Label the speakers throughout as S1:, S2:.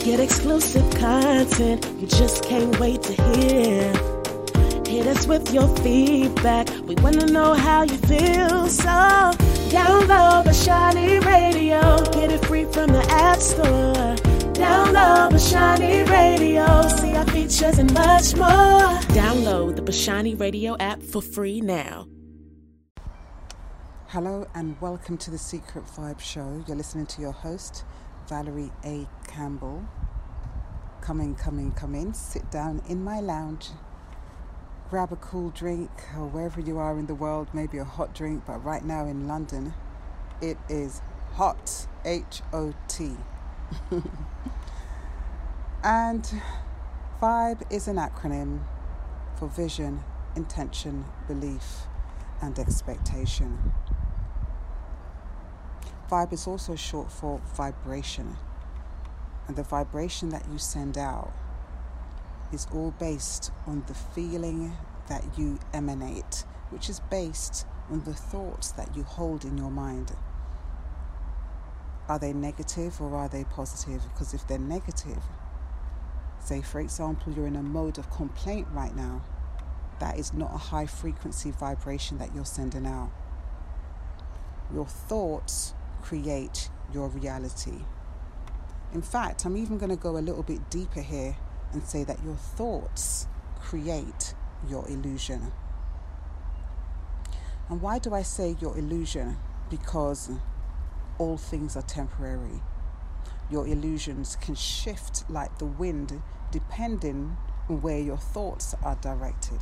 S1: Get exclusive content you just can't wait to hear. Hit us with your feedback. We want to know how you feel. So download Bashani Radio. Get it free from the App Store. Download Bashani Radio. See our features and much more. Download the Bashani Radio app for free now.
S2: Hello and welcome to the Secret Vibe Show. You're listening to your host, Valerie A. Campbell. Come in. Sit down in my lounge. Grab a cool drink, or wherever you are in the world, maybe a hot drink, but right now in London, it is hot, H-O-T. And VIBE is an acronym for vision, intention, belief, and expectation. VIBE is also short for vibration, and the vibration that you send out is all based on the feeling that you emanate, which is based on the thoughts that you hold in your mind. Are they negative or are they positive? Because if they're negative, say for example you're in a mode of complaint right now, that is not a high frequency vibration that you're sending out. Your thoughts create your reality. In fact, I'm even going to go a little bit deeper here and say that your thoughts create your illusion. And why do I say your illusion? Because all things are temporary. Your illusions can shift like the wind depending on where your thoughts are directed.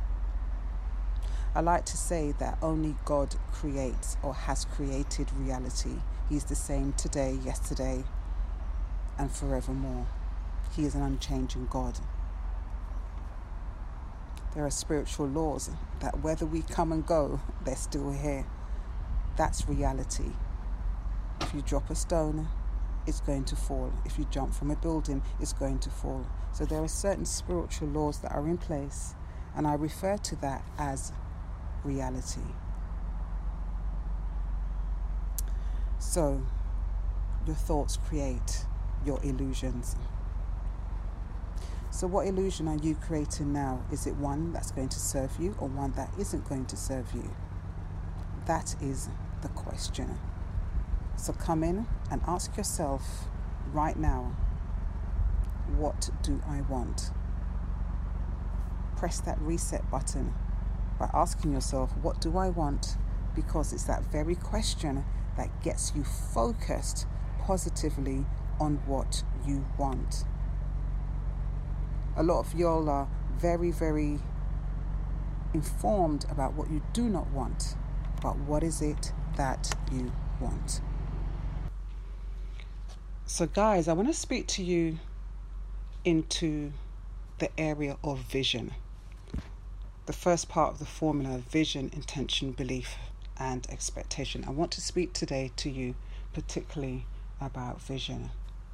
S2: I like to say that only God creates or has created reality. He's the same today, yesterday, and forevermore. He is an unchanging God. There are spiritual laws that whether we come and go, they're still here. That's reality. If you drop a stone, it's going to fall. If you jump from a building, it's going to fall. So there are certain spiritual laws that are in place, and I refer to that as reality. So, your thoughts create your illusions. So what illusion are you creating now? Is it one that's going to serve you or one that isn't going to serve you? That is the question. So come in and ask yourself right now, what do I want? Press that reset button by asking yourself, what do I want? Because it's that very question that gets you focused positively on what you want. A lot of y'all are very, very informed about what you do not want, but what is it that you want? So guys, I want to speak to you into the area of vision. The first part of the formula, vision, intention, belief, and expectation. I want to speak today to you particularly about vision.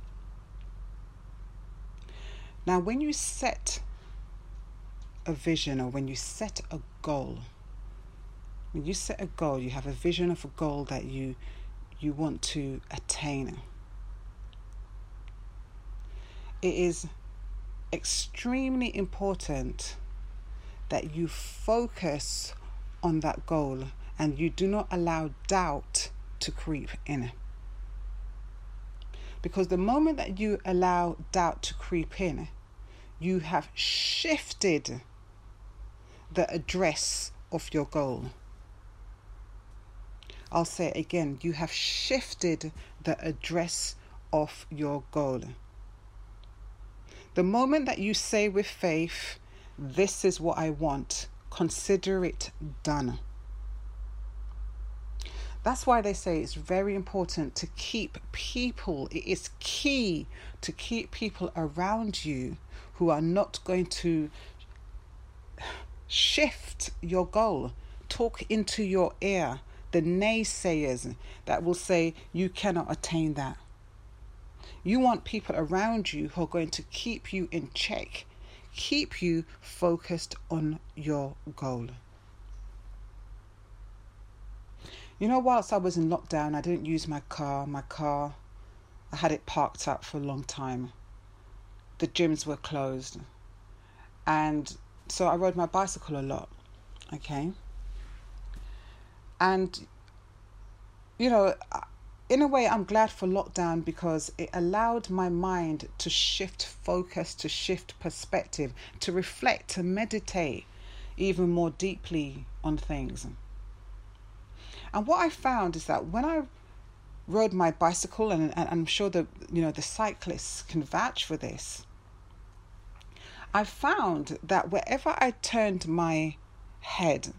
S2: Now, when you set a vision or when you set a goal, you have a vision of a goal that you want to attain. It is extremely important that you focus on that goal and you do not allow doubt to creep in. Because the moment that you allow doubt to creep in, you have shifted the address of your goal. I'll say it again. You have shifted the address of your goal. The moment that you say with faith, this is what I want, consider it done. That's why they say it's very important to keep people. It is key to keep people around you who are not going to shift your goal, talk into your ear, the naysayers that will say you cannot attain that. You want people around you who are going to keep you in check, keep you focused on your goal. You know, whilst I was in lockdown, I didn't use my car. I had it parked up for a long time. the gyms were closed. And so I rode my bicycle a lot, okay? And, you know, in a way, I'm glad for lockdown because it allowed my mind to shift focus, to shift perspective, to reflect, to meditate even more deeply on things. And what I found is that when I rode my bicycle, and I'm sure that, you know, the cyclists can vouch for this, I found that wherever I turned my head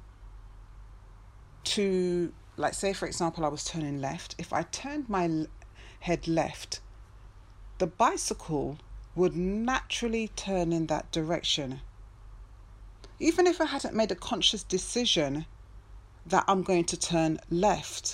S2: to, like, say, for example, I was turning left. If I turned my head left, the bicycle would naturally turn in that direction. Even if I hadn't made a conscious decision that I'm going to turn left,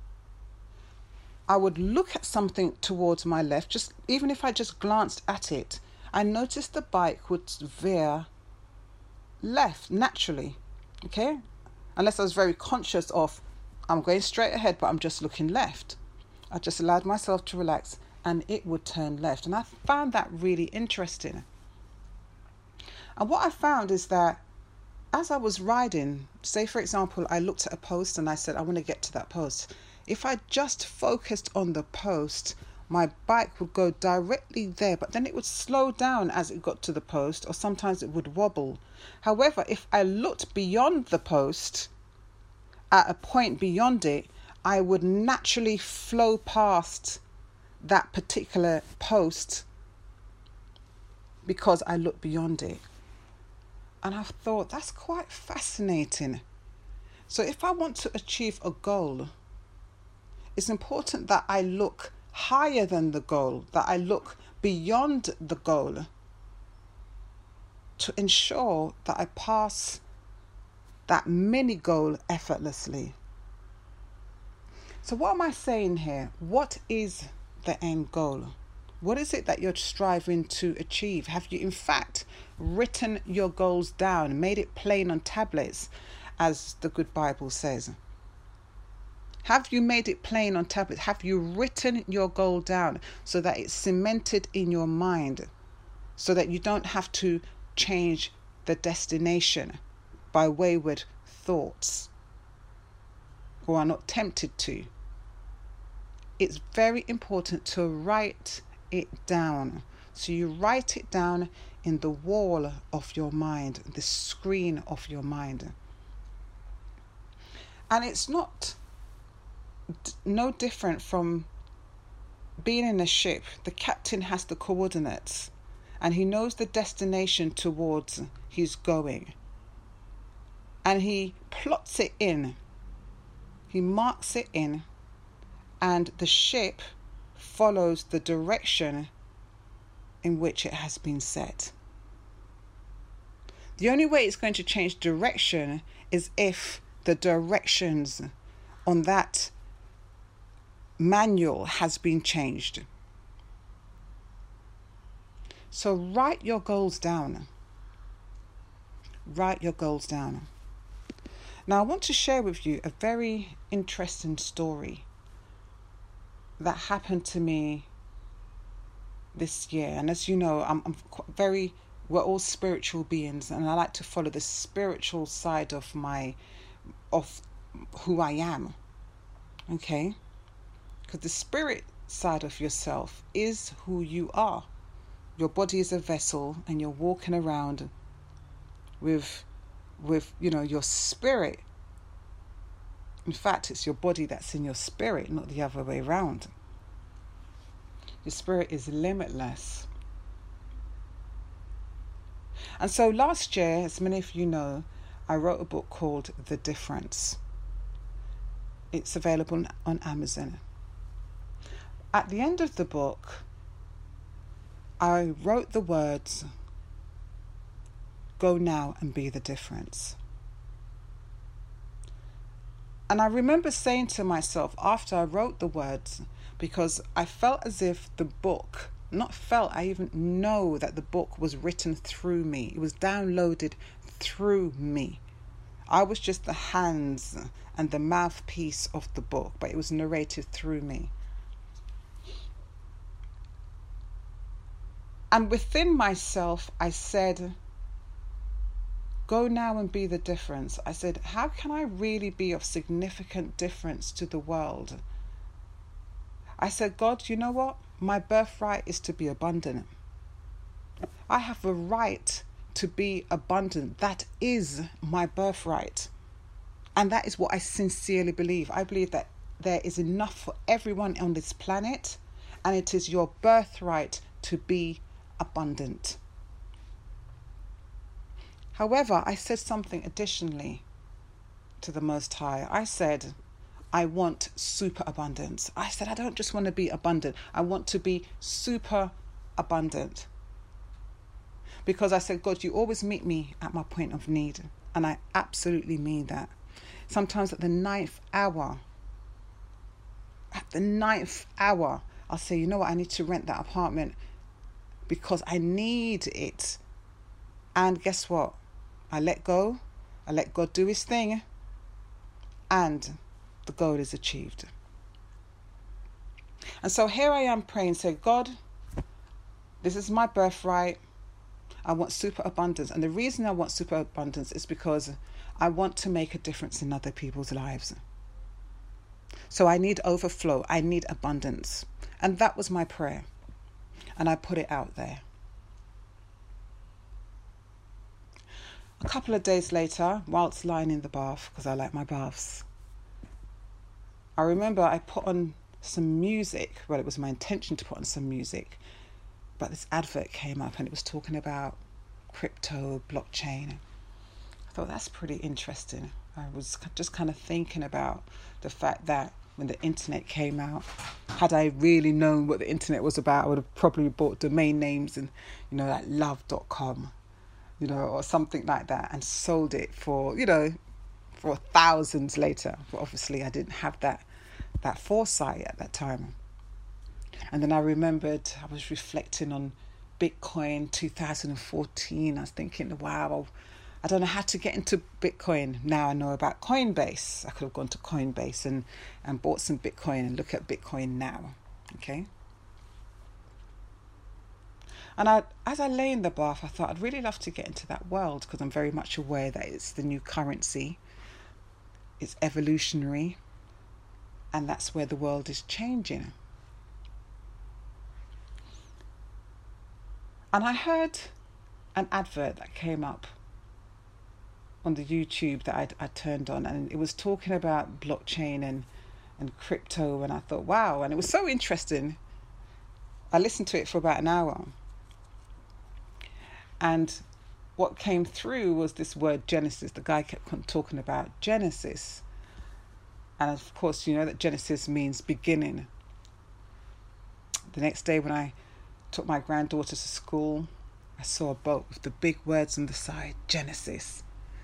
S2: I would look at something towards my left, just even if I just glanced at it, I noticed the bike would veer left naturally, okay? Unless I was very conscious of, I'm going straight ahead, but I'm just looking left. I just allowed myself to relax and it would turn left. And I found that really interesting. And what I found is that as I was riding, say for example, I looked at a post and I said, I want to get to that post. If I just focused on the post, my bike would go directly there, but then it would slow down as it got to the post, or sometimes it would wobble. However, if I looked beyond the post, at a point beyond it, I would naturally flow past that particular post because I looked beyond it. And I thought, that's quite fascinating. So if I want to achieve a goal, it's important that I look higher than the goal, that I look beyond the goal to ensure that I pass that mini goal effortlessly. So what am I saying here? What is the end goal? What is it that you're striving to achieve? Have you in fact written your goals down, made it plain on tablets, as the good Bible says? Have you made it plain on tablets? Have you written your goal down so that it's cemented in your mind, so that you don't have to change the destination by wayward thoughts or are not tempted to? It's very important to write it down. So you write it down in the wall of your mind, the screen of your mind. And it's no different from being in a ship. The captain has the coordinates and he knows the destination towards he's going. And he plots it in. He marks it in. And the ship follows the direction in which it has been set. The only way it's going to change direction is if the directions on that manual has been changed. So write your goals down. Write your goals down. Now I want to share with you a very interesting story that happened to me this year. And as you know, we're all spiritual beings, and I like to follow the spiritual side of who I am. Okay? Because the spirit side of yourself is who you are. Your body is a vessel and you're walking around with your spirit. In fact, it's your body that's in your spirit, not the other way around. Your spirit is limitless. And so last year, as many of you know, I wrote a book called The Difference. It's available on Amazon. At the end of the book, I wrote the words, "Go now and be the difference." And I remember saying to myself after I wrote the words, because I felt as if the book, I even know that the book was written through me. It was downloaded through me. I was just the hands and the mouthpiece of the book, but it was narrated through me. And within myself, I said, go now and be the difference. I said, how can I really be of significant difference to the world? I said, God, you know what? My birthright is to be abundant. I have a right to be abundant. That is my birthright. And that is what I sincerely believe. I believe that there is enough for everyone on this planet, and it is your birthright to be abundant. However, I said something additionally to the Most High. I said, I want super abundance. I said, I don't just want to be abundant. I want to be super abundant. Because I said, God, you always meet me at my point of need. And I absolutely mean that. Sometimes at the ninth hour, I'll say, you know what, I need to rent that apartment because I need it. And guess what? I let go. I let God do his thing. And the goal is achieved. And so here I am praying, say, God, this is my birthright. I want super abundance. And the reason I want super abundance is because I want to make a difference in other people's lives. So I need overflow. I need abundance. And that was my prayer. And I put it out there. A couple of days later, whilst lying in the bath, because I like my baths, I remember I put on some music. Well, it was my intention to put on some music. But this advert came up and it was talking about crypto, blockchain. I thought that's pretty interesting. I was just kind of thinking about the fact that when the internet came out, had I really known what the internet was about, I would have probably bought domain names and, like love.com, or something like that, and sold it for thousands later. But obviously I didn't have that foresight at that time. And then I remembered, I was reflecting on Bitcoin 2014. I was thinking, wow, I don't know how to get into Bitcoin. Now I know about Coinbase. I could have gone to Coinbase and bought some Bitcoin and look at Bitcoin now. Okay. And as I lay in the bath, I thought I'd really love to get into that world because I'm very much aware that it's the new currency. It's evolutionary. And that's where the world is changing. And I heard an advert that came up on the YouTube that I turned on, and it was talking about blockchain and crypto, and I thought, wow, and it was so interesting. I listened to it for about an hour. And what came through was this word Genesis. The guy kept talking about Genesis. And of course, you know that Genesis means beginning. The next day when I took my granddaughter to school, I saw a boat with the big words on the side, Genesis.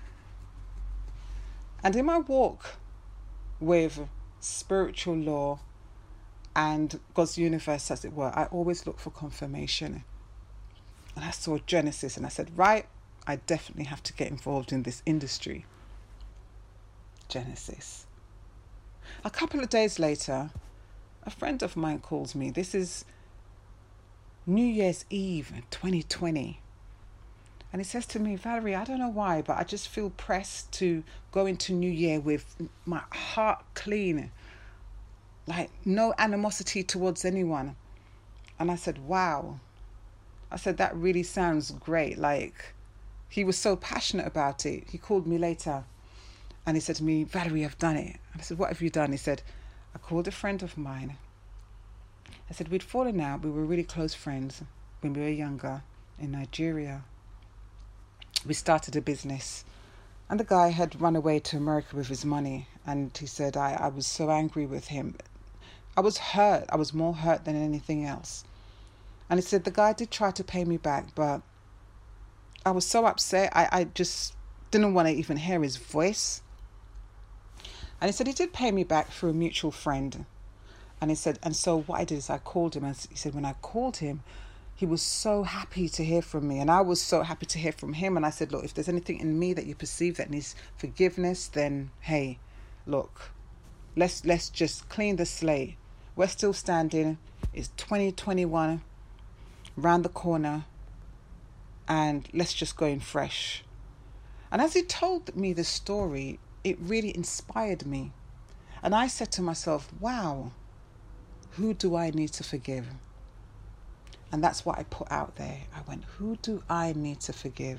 S2: And in my walk with spiritual law and God's universe, as it were, I always look for confirmation. And I saw Genesis and I said, right, I definitely have to get involved in this industry. Genesis. A couple of days later, a friend of mine calls me. This is New Year's Eve 2020. And he says to me, Valerie, I don't know why, but I just feel pressed to go into New Year with my heart clean. Like no animosity towards anyone. And I said, wow. I said, that really sounds great. Like, he was so passionate about it. He called me later and he said to me, Valerie, I've done it. And I said, what have you done? He said, I called a friend of mine. I said, we'd fallen out. We were really close friends when we were younger in Nigeria. We started a business and the guy had run away to America with his money. And he said, I was so angry with him. I was hurt. I was more hurt than anything else. And he said, the guy did try to pay me back, but I was so upset. I just didn't want to even hear his voice. And he said, he did pay me back through a mutual friend. And he said, and so what I did is I called him. And he said, when I called him, he was so happy to hear from me. And I was so happy to hear from him. And I said, look, if there's anything in me that you perceive that needs forgiveness, then, hey, look, let's just clean the slate. We're still standing. It's 2021. round the corner, and let's just go in fresh. And as he told me the story, it really inspired me. And I said to myself, wow, who do I need to forgive? And that's what I put out there. I went, who do I need to forgive?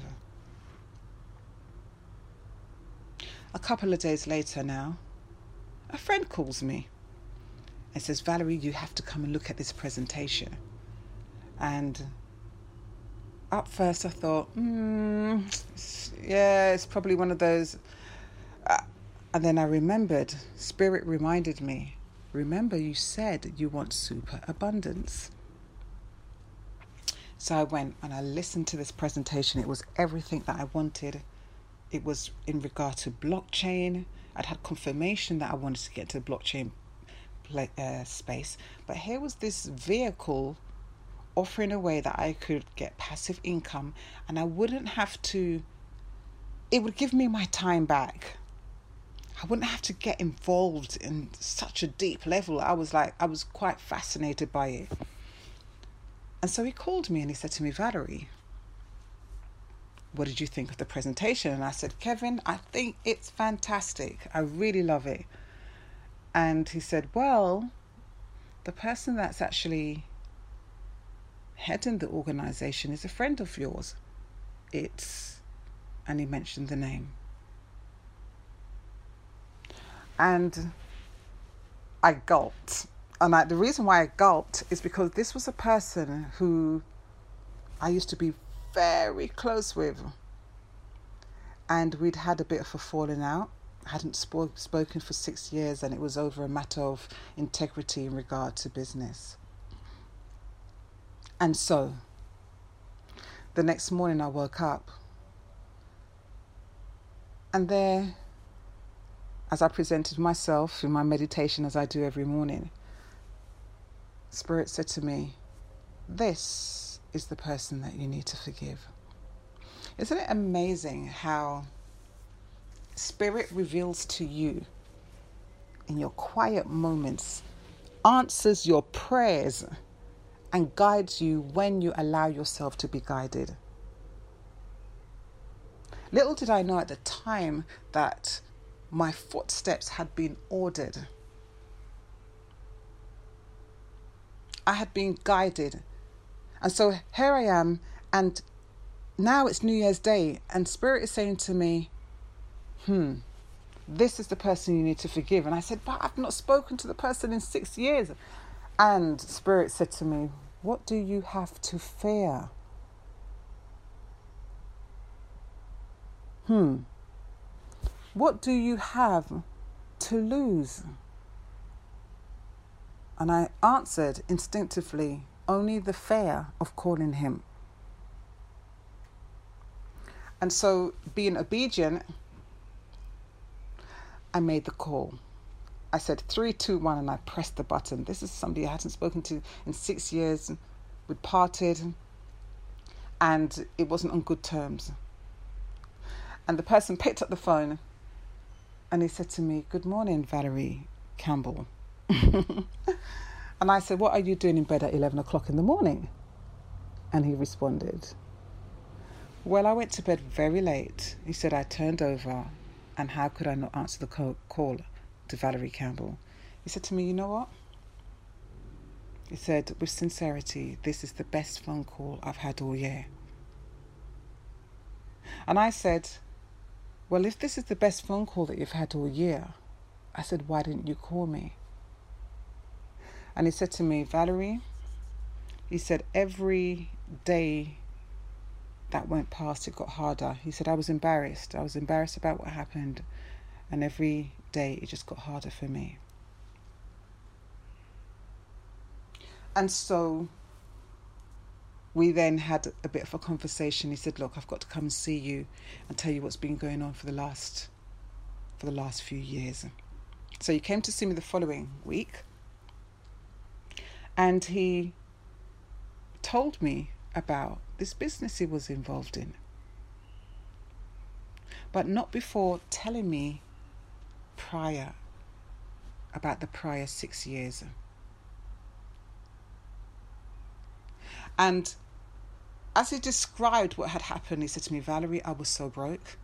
S2: A couple of days later now, a friend calls me and says, Valerie, you have to come and look at this presentation. And at first I thought, it's probably one of those. And then I remembered, Spirit reminded me, remember you said you want super abundance. So I went and I listened to this presentation. It was everything that I wanted. It was in regard to blockchain. I'd had confirmation that I wanted to get to the blockchain space. But here was this vehicle offering a way that I could get passive income, and I wouldn't have to, it would give me my time back. I wouldn't have to get involved in such a deep level. I was quite fascinated by it. And so he called me and he said to me, Valerie, what did you think of the presentation? And I said, Kevin, I think it's fantastic. I really love it. And he said, well, the person that's actually heading the organization is a friend of yours. And he mentioned the name. And I gulped. And the reason why I gulped is because this was a person who I used to be very close with. And we'd had a bit of a falling out. I hadn't spoken for 6 years, and it was over a matter of integrity in regard to business. And so, the next morning I woke up, and there, as I presented myself in my meditation as I do every morning, Spirit said to me, this is the person that you need to forgive. Isn't it amazing how Spirit reveals to you in your quiet moments, answers your prayers, and guides you when you allow yourself to be guided? Little did I know at the time that my footsteps had been ordered. I had been guided. And so here I am, and now it's New Year's Day, and Spirit is saying to me, this is the person you need to forgive. And I said, but I've not spoken to the person in 6 years. And Spirit said to me, what do you have to fear? What do you have to lose? And I answered instinctively, only the fear of calling him. And so, being obedient, I made the call. I said 3, 2, 1, and I pressed the button. This is somebody I hadn't spoken to in 6 years. We'd parted, and it wasn't on good terms. And the person picked up the phone, and he said to me, good morning, Valerie Campbell. And I said, what are you doing in bed at 11 o'clock in the morning? And he responded, well, I went to bed very late. He said, I turned over, and how could I not answer the call to Valerie Campbell? He said to me, you know what? He said, with sincerity, this is the best phone call I've had all year. And I said, well, if this is the best phone call that you've had all year, I said, why didn't you call me? And he said to me, Valerie, he said, every day that went past, it got harder. He said, I was embarrassed. I was embarrassed about what happened. And every day it just got harder for me. And so we then had a bit of a conversation. He said, look, I've got to come and see you and tell you what's been going on for the last few years. So he came to see me the following week, and he told me about this business he was involved in, but not before telling me about the prior 6 years. And as he described what had happened, he said to me, Valerie, I was so broke.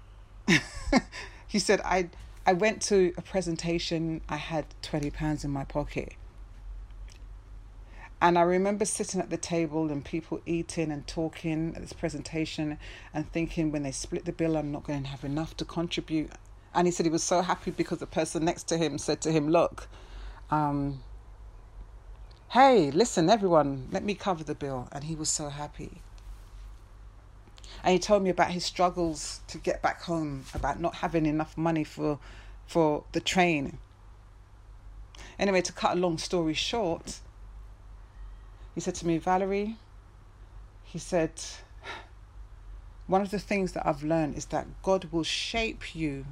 S2: He said, I went to a presentation, I had £20 in my pocket. And I remember sitting at the table and people eating and talking at this presentation and thinking, when they split the bill, I'm not going to have enough to contribute. And he said he was so happy because the person next to him said to him, look, hey, listen, everyone, let me cover the bill. And he was so happy. And he told me about his struggles to get back home, about not having enough money for the train. Anyway, to cut a long story short, he said to me, Valerie, he said, one of the things that I've learned is that God will shape you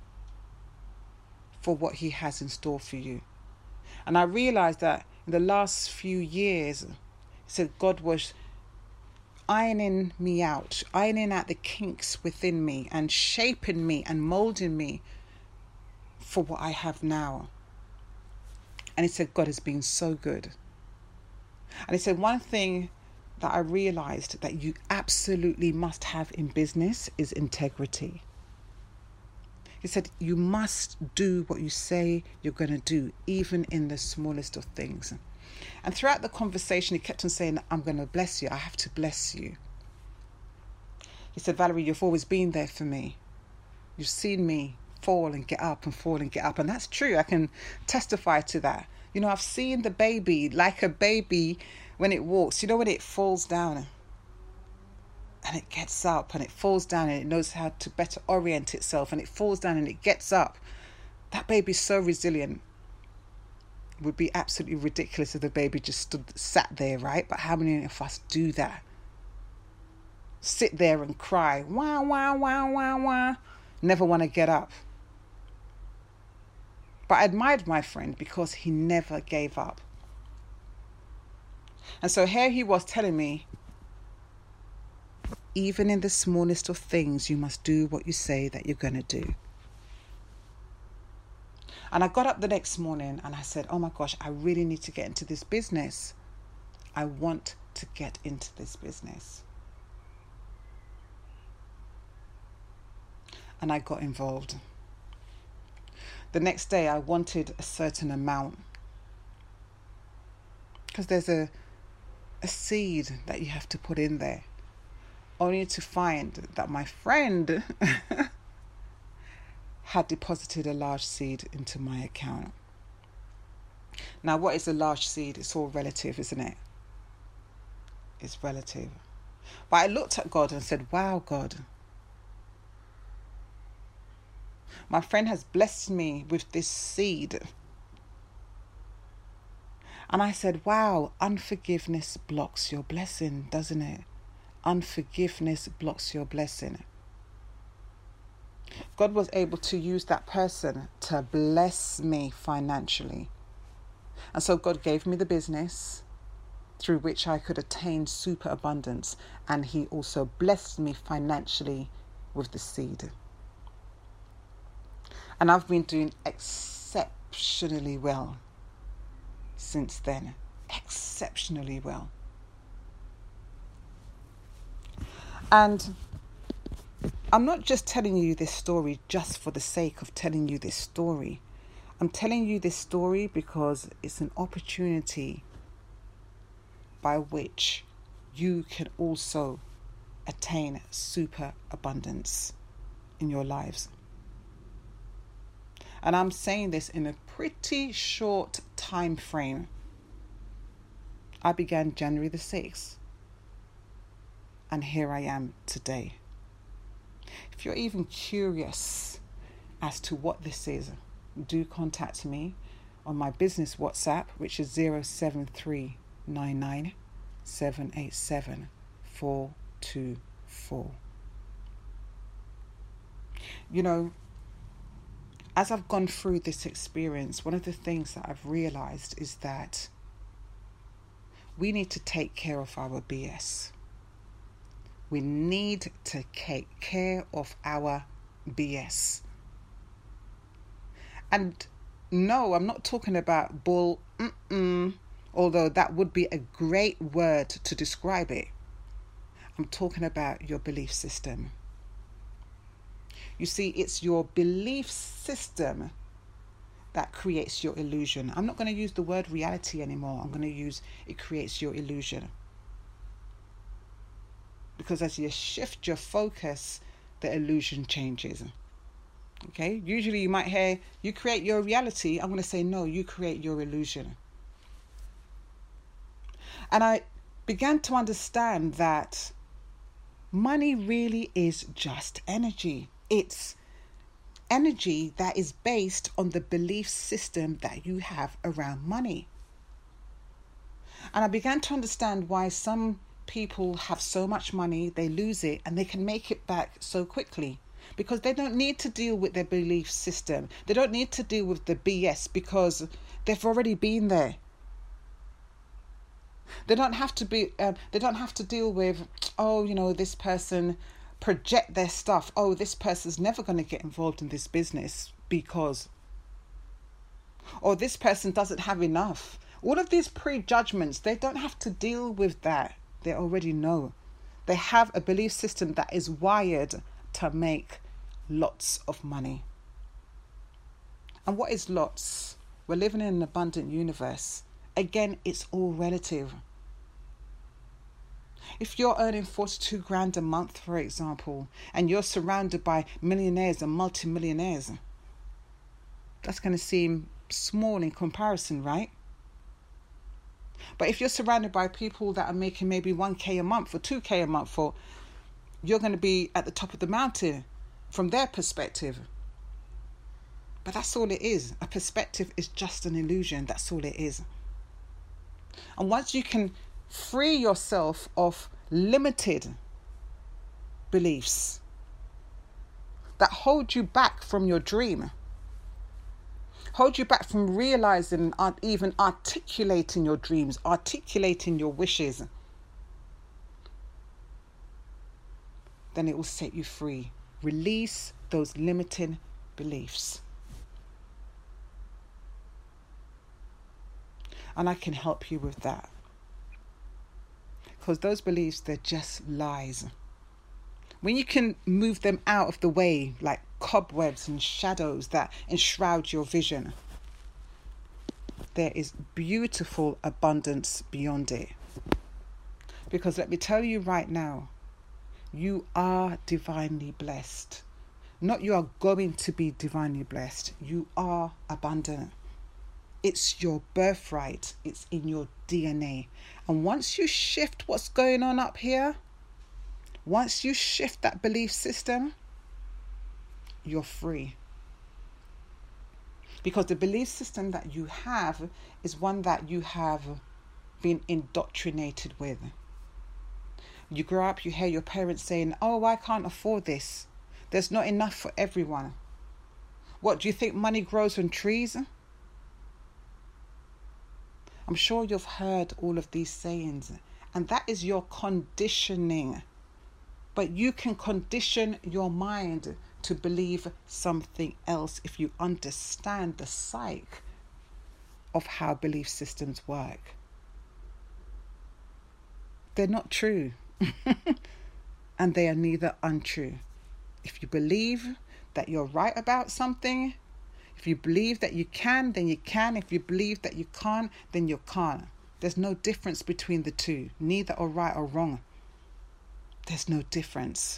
S2: for what he has in store for you. And I realized that in the last few years, he said God was ironing me out, ironing out the kinks within me and shaping me and molding me for what I have now. And he said God has been so good. And he said one thing that I realized that you absolutely must have in business is integrity. He said you must do what you say you're going to do, even in the smallest of things. And throughout the conversation, he kept on saying, I'm going to bless you. I have to bless you. He said, Valerie, you've always been there for me. You've seen me fall and get up and fall and get up. And that's true. I can testify to that. You know, I've seen the baby, like a baby when it walks, you know, when it falls down and it gets up and it falls down and it knows how to better orient itself and it falls down and it gets up. That baby's so resilient. It would be absolutely ridiculous if the baby just sat there, right? But how many of us do that? Sit there and cry, wah, wah, wah, wah, wah. Never want to get up. But I admired my friend because he never gave up. And so here he was telling me, even in the smallest of things, you must do what you say that you're going to do. And I got up the next morning and I said, oh my gosh, I really need to get into this business. I want to get into this business. And I got involved. The next day I wanted a certain amount, because there's a seed that you have to put in there, only to find that my friend had deposited a large seed into my account. Now, what is a large seed? It's all relative, isn't it? It's relative. But I looked at God and said, wow, God, my friend has blessed me with this seed. And I said, wow, unforgiveness blocks your blessing, doesn't it? Unforgiveness blocks your blessing. God was able to use that person to bless me financially. And so God gave me the business through which I could attain super abundance. And he also blessed me financially with the seed. And I've been doing exceptionally well since then. Exceptionally well. And I'm not just telling you this story just for the sake of telling you this story. I'm telling you this story because it's an opportunity by which you can also attain super abundance in your lives. And I'm saying this in a pretty short time frame. I began January the 6th. And here I am today. If you're even curious as to what this is, do contact me on my business WhatsApp, which is 07399 787 424. You know, as I've gone through this experience, one of the things that I've realized is that we need to take care of our BS. We need to take care of our BS. And no, I'm not talking about bull, although that would be a great word to describe it. I'm talking about your belief system. You see, it's your belief system that creates your illusion. I'm not going to use the word reality anymore. I'm going to use it creates your illusion. Because as you shift your focus, the illusion changes. Okay? Usually you might hear, you create your reality. I'm going to say, no, you create your illusion. And I began to understand that money really is just energy. It's energy that is based on the belief system that you have around money. And I began to understand why some people have so much money, they lose it, and they can make it back so quickly. Because they don't need to deal with their belief system. They don't need to deal with the BS because they've already been there. They don't have to be. They don't have to deal with, this person project their stuff. Oh, this person's never going to get involved in this business because, or this person doesn't have enough. All of these prejudgments, they don't have to deal with that. They already know. They have a belief system that is wired to make lots of money. And what is lots? We're living in an abundant universe. Again, it's all relative. If you're earning 42 grand a month, for example, and you're surrounded by millionaires and multimillionaires, that's going to seem small in comparison, right? But if you're surrounded by people that are making maybe 1k a month or 2k a month, you're going to be at the top of the mountain from their perspective. But that's all it is. A perspective is just an illusion. That's all it is. And once you can free yourself of limited beliefs that hold you back from your dream, hold you back from realizing and even articulating your dreams, articulating your wishes, then it will set you free. Release those limiting beliefs. And I can help you with that. Because those beliefs, they're just lies. When you can move them out of the way, like cobwebs and shadows that enshroud your vision, there is beautiful abundance beyond it. Because let me tell you right now, you are divinely blessed. Not you are going to be divinely blessed. You are abundant. It's your birthright. It's in your DNA. And once you shift what's going on up here, once you shift that belief system, you're free. Because the belief system that you have is one that you have been indoctrinated with. You grow up, you hear your parents saying, oh, I can't afford this. There's not enough for everyone. What, do you think money grows on trees? I'm sure you've heard all of these sayings, and that is your conditioning. But you can condition your mind to believe something else if you understand the psyche of how belief systems work. They're not true, and they are neither untrue. If you believe that you're right about something, if you believe that you can, then you can. If you believe that you can't, then you can't. There's no difference between the two. Neither are right or wrong. There's no difference.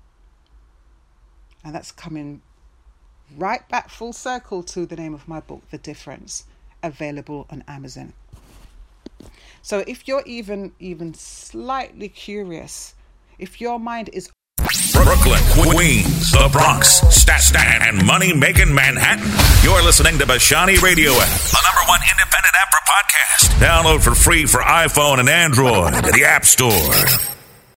S2: And that's coming right back full circle to the name of my book, The Difference, available on Amazon. So if you're even slightly curious, if your mind is
S3: Brooklyn, Queens, the Bronx, Staten, and money-making Manhattan. You're listening to Bashani Radio App, the #1 independent app for podcasts. Download for free for iPhone and Android at the App Store.